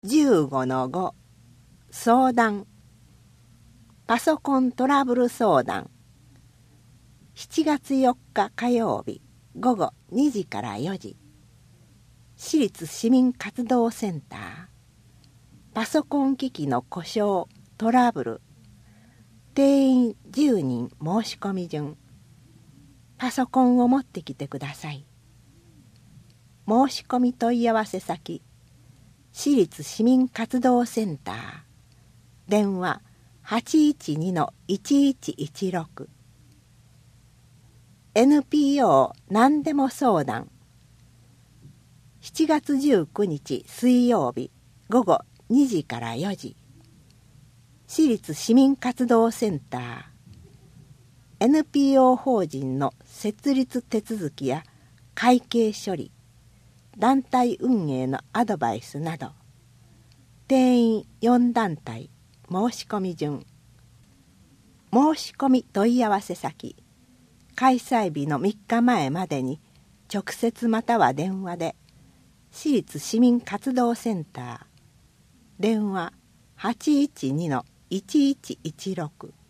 15-5相談パソコントラブル相談7月4日火曜日午後2時から4時市立市民活動センターパソコン機器の故障トラブル定員10人申し込み順パソコンを持ってきてください。申し込み問い合わせ先市立市民活動センター電話 812-1116 NPO 何でも相談7月19日水曜日午後2時から4時市立市民活動センター NPO 法人の設立手続きや会計処理団体運営のアドバイスなど定員4団体申し込み順申し込み問い合わせ先開催日の3日前までに直接または電話で市立市民活動センター電話 812-1116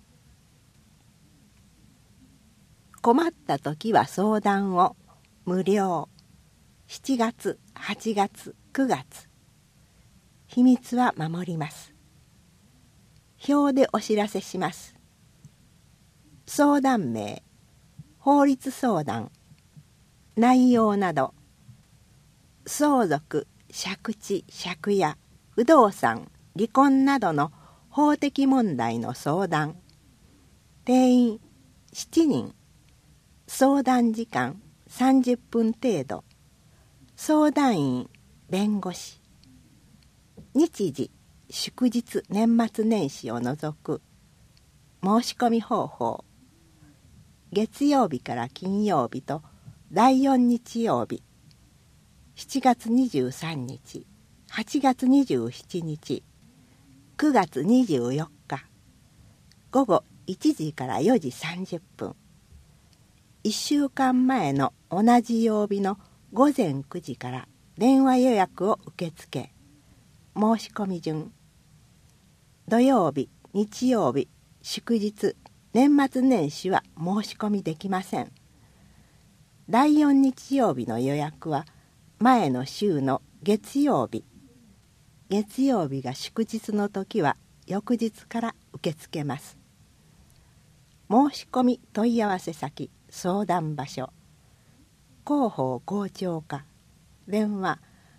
困った時は相談を無料7月、8月、9月秘密は守ります表でお知らせします相談名法律相談内容など相続、借地、借家、不動産、離婚などの法的問題の相談定員7人相談時間30分程度相談員弁護士日時祝日年末年始を除く申し込み方法月曜日から金曜日と第4日曜日7月23日8月27日9月24日午後1時から4時30分1週間前の同じ曜日の午前9時から電話予約を受け付け申し込み順土曜日日曜日祝日年末年始は申し込みできません第4日曜日の予約は前の週の月曜日が祝日の時は翌日から受け付けます申し込み問い合わせ先相談場所広報校長課電話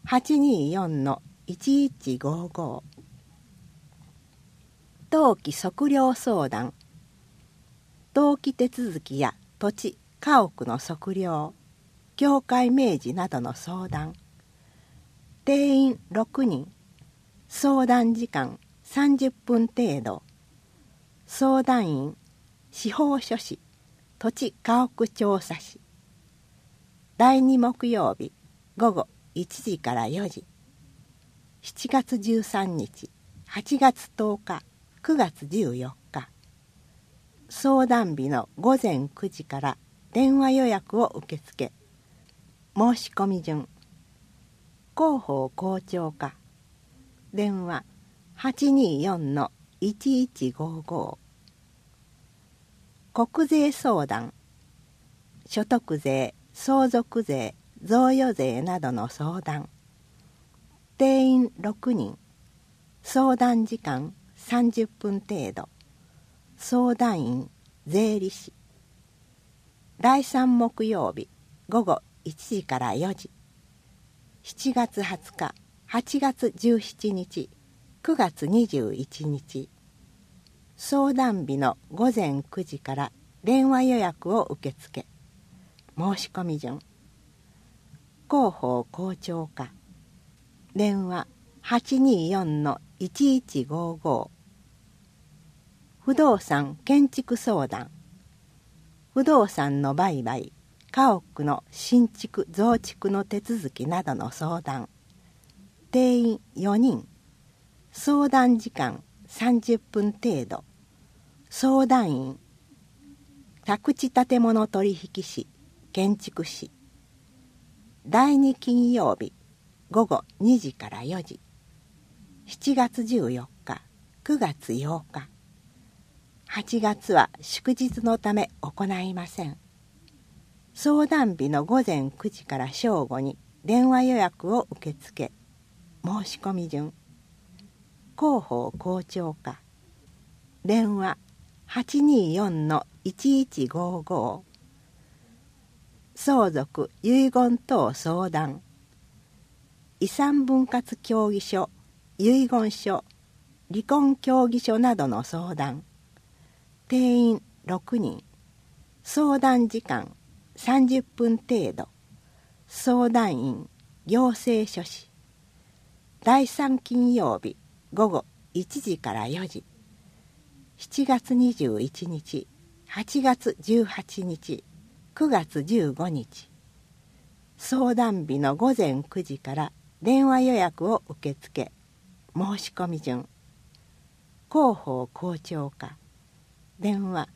824-1155 登記測量相談登記手続きや土地家屋の測量境界明示などの相談定員6人相談時間30分程度相談員司法書士土地家屋調査士第2木曜日午後1時から4時7月13日8月10日9月14日相談日の午前9時から電話予約を受け付け申し込み順広報校長課電話 824-1155 国税相談所得税相続税贈与税などの相談定員6人相談時間30分程度相談員税理士第3木曜日午後1時から4時7月20日8月17日9月21日相談日の午前9時から電話予約を受け付け申し込み順広報校長課電話 824-1155 不動産建築相談不動産の売買家屋の新築増築の手続きなどの相談定員4人相談時間30分程度相談員宅地建物取引士建築士第2金曜日午後2時から4時 7月14日、9月8日。8月は祝日のため行いません。相談日の午前9時から正午に電話予約を受付。申し込み順。広報校長課。電話 824-1155。相続遺言等相談。遺産分割協議書、遺言書、離婚協議書などの相談。定員6人。相談時間30分程度。相談員行政書士。第3金曜日午後1時から4時。7月21日、8月18日、9月15日。相談日の午前9時から電話予約を受付。申し込み順。広報校長課。電話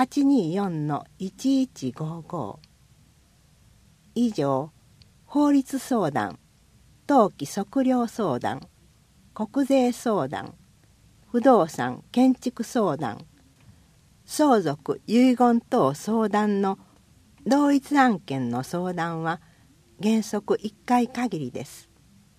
824-1155。以上、法律相談、登記測量相談、国税相談、不動産建築相談、相続遺言等相談の同一案件の相談は原則1回限りです。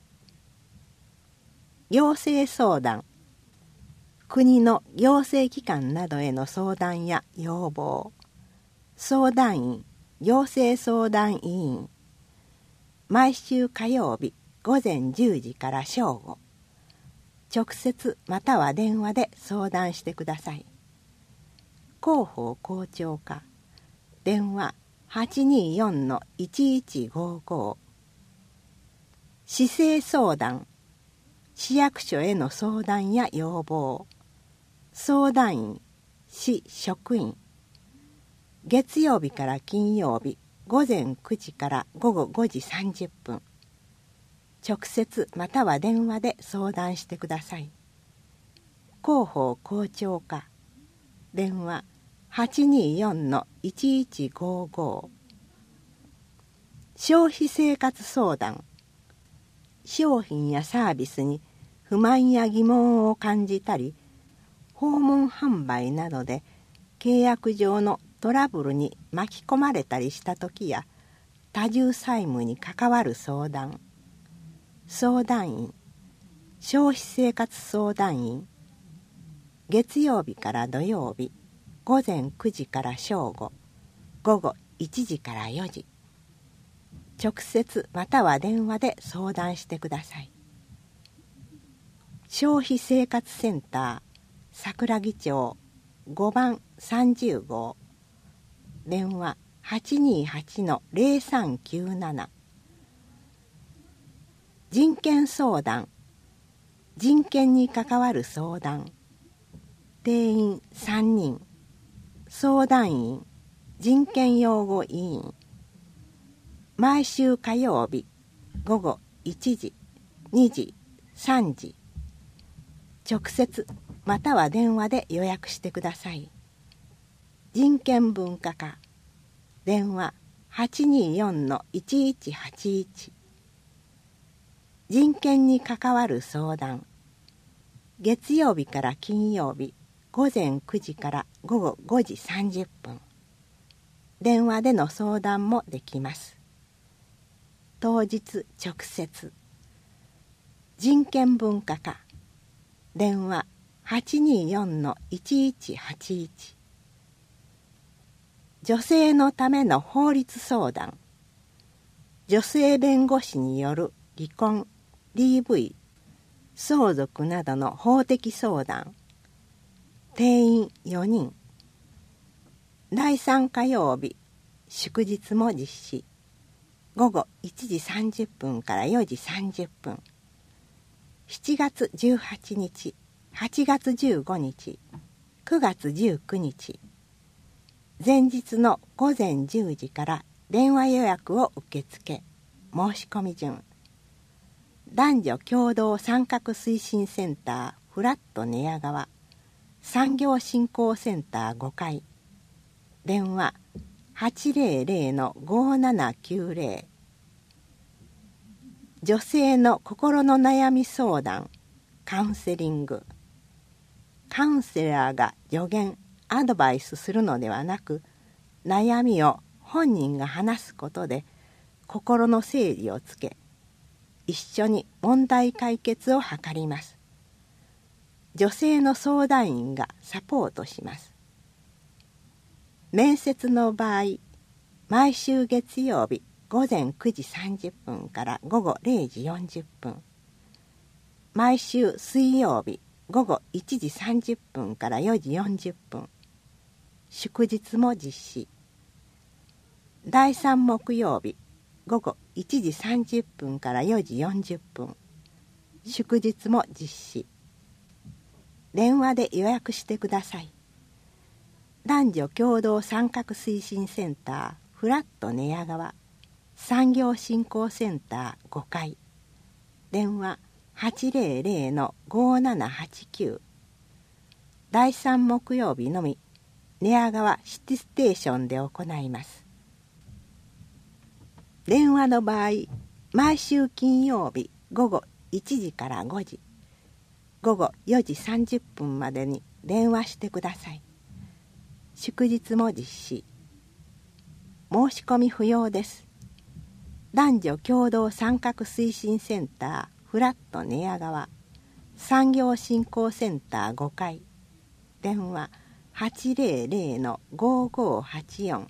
行政相談、国の行政機関などへの相談や要望。相談員、行政相談委員。毎週火曜日午前10時から正午。直接または電話で相談してください。広報校長課。電話 824-1155。市政相談。市役所への相談や要望。相談員、市職員。月曜日から金曜日午前9時から午後5時30分。直接または電話で相談してください。広報校長課。電話 824-1155。消費生活相談。商品やサービスに不満や疑問を感じたり、訪問販売などで契約上のトラブルに巻き込まれたりしたときや、多重債務に関わる相談。相談員、消費生活相談員。月曜日から土曜日、午前9時から正午、午後1時から4時。直接または電話で相談してください。消費生活センター桜木町5番30号。電話 828-0397。人権相談。人権に関わる相談。定員3人。相談員、人権擁護委員。毎週火曜日午後1時、2時、3時。直接または電話で予約してください。人権文化課。電話 824-1181。人権に関わる相談。月曜日から金曜日午前9時から午後5時30分。電話での相談もできます。当日直接。人権文化課。電話 824-1181。女性のための法律相談。女性弁護士による離婚、DV、相続などの法的相談。定員4人。第3火曜日、祝日も実施。午後1時30分から4時30分。7月18日、8月15日、9月19日。前日の午前10時から電話予約を受付。申し込み順。男女共同参画推進センターフラット寝屋川産業振興センター5階。電話 800-5790。女性の心の悩み相談。 カウンセリング。カウンセラーが助言、アドバイスするのではなく、悩みを本人が話すことで心の整理をつけ、一緒に問題解決を図ります。女性の相談員がサポートします。面接の場合、毎週月曜日午前9時30分から午後0時40分、毎週水曜日午後1時30分から4時40分、祝日も実施。第3木曜日午後1時30分から4時40分、祝日も実施。電話で予約してください。男女共同参画推進センターフラット寝屋川産業振興センター5階、電話 800-5789。 第3木曜日のみ寝屋川シティステーションで行います。電話の場合、毎週金曜日午後1時から5時、午後4時30分までに電話してください。祝日も実施。申し込み不要です。男女共同参画推進センターフラット寝屋川産業振興センター5階、電話 800-5584。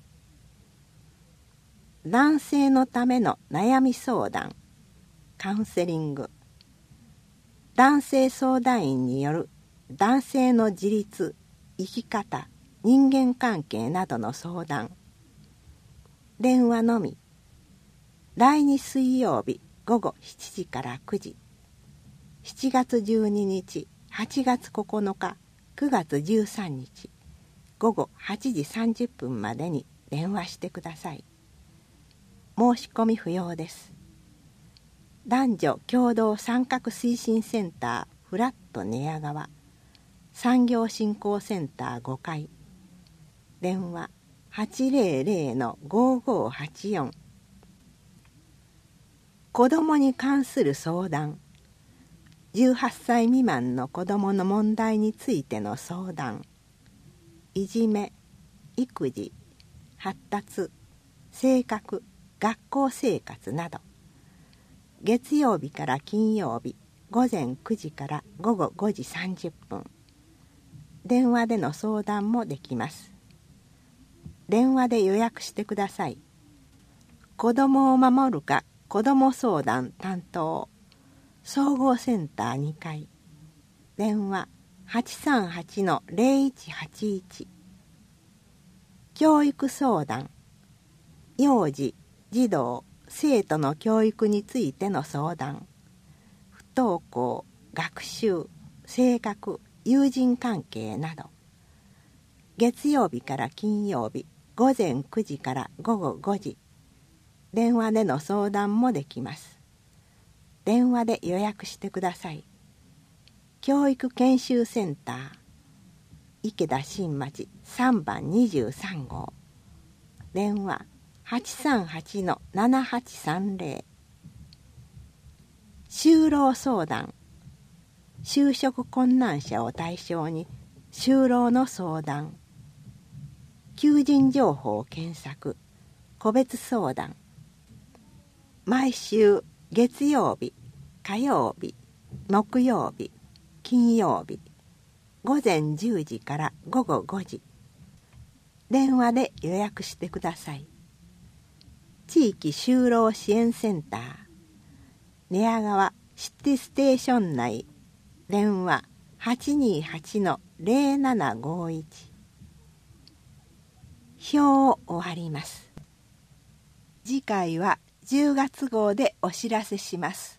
男性のための悩み相談、カウンセリング。男性相談員による男性の自立、生き方、人間関係などの相談。電話のみ。第2水曜日午後7時から9時、7月12日、8月9日、9月13日、午後8時30分までに電話してください。申し込み不要です。男女共同参画推進センターフラット寝屋川産業振興センター5階、電話 800-5584。 子どもに関する相談、18歳未満の子どもの問題についての相談、いじめ、育児、発達、性格、学校生活など、月曜日から金曜日午前9時から午後5時30分、電話での相談もできます。電話で予約してください。子どもを守るか子ども相談担当総合センター2階、電話 838-0181。 教育相談、幼児、児童、生徒の教育についての相談、不登校、学習、性格、友人関係など、月曜日から金曜日午前9時から午後5時、電話での相談もできます。電話で予約してください。教育研修センター池田新町3番23号、電話 838-7830。 就労相談、就職困難者を対象に就労の相談、求人情報検索、個別相談。毎週月曜日、火曜日、木曜日、金曜日、午前10時から午後5時、電話で予約してください。地域就労支援センター寝屋川シティステーション内、電話 828-0751。 表を終わります。次回は10月号でお知らせします。